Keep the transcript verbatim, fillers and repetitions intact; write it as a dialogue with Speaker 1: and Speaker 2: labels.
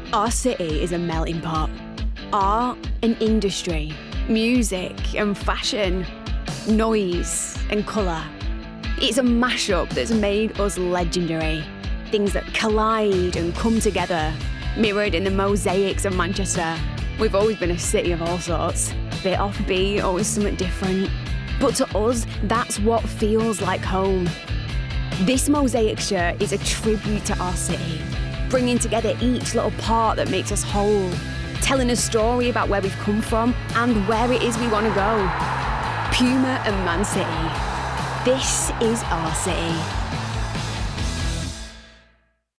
Speaker 1: Our city is a melting pot. Art and industry, music and fashion, noise and colour. It's a mashup that's made us legendary. Things that collide and come together, mirrored in the mosaics of Manchester. We've always been a city of all sorts. Bit offbeat, always something different. But to us, that's what feels like home. This mosaic shirt is a tribute to our city, bringing together each little part that makes us whole, telling a story about where we've come from and where it is we want to go. Puma and Man City. This is our city.